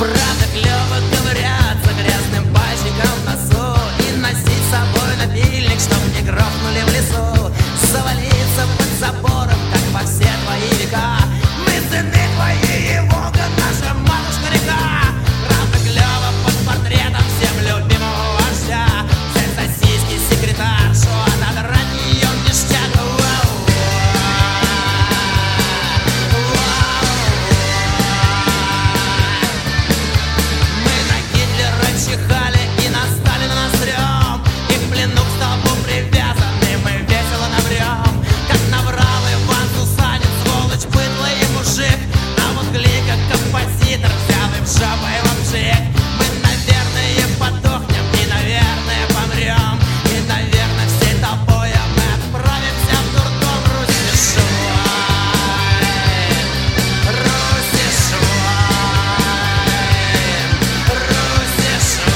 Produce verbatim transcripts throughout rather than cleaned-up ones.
Правда, клёво ковыряться грязным пальчиком в носу и носить с собой напильник, чтоб не грохнули в лесу. Завалиться под забором, как во все твои века. Мы сыны твои, и Волга наша матушка-река. Правда, клёво под портретом всем любимого вождя. Взять сосиски секретаршу, а надо ранить её в ништяк. Чихали и на Сталина насрём, и в плену к столбу привязаны мы весело наврём. Как наврал Иван Сусанин, сволочь, быдло и мужик. А вот Глика, композитор, взял им жопу и лапшик. Мы, наверное, подохнем и, наверное, помрём. И, наверное, всей толпой мы отправимся в дурдом. Руси швайн, Руси швайн, Руси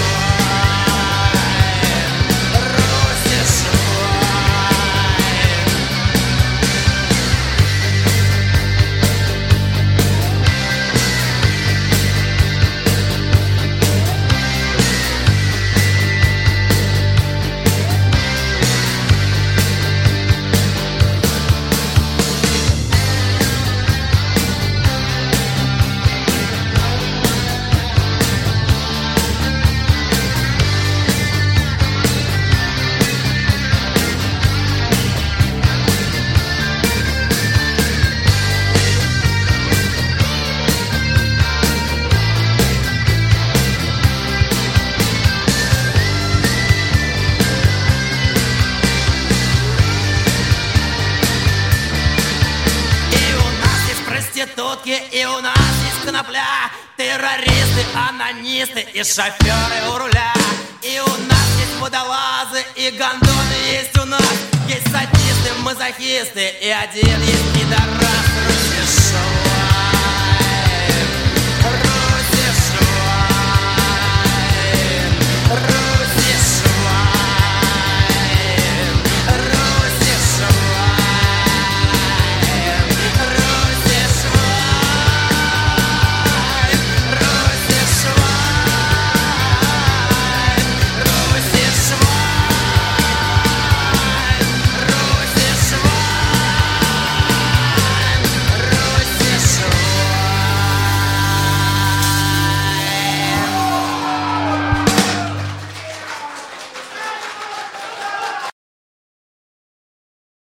проститутки, и у нас есть конопля. Террористы, анонисты и шоферы у руля. И у нас есть водолазы, и гондоны есть у нас. Есть садисты, мазохисты, и один есть пидорас.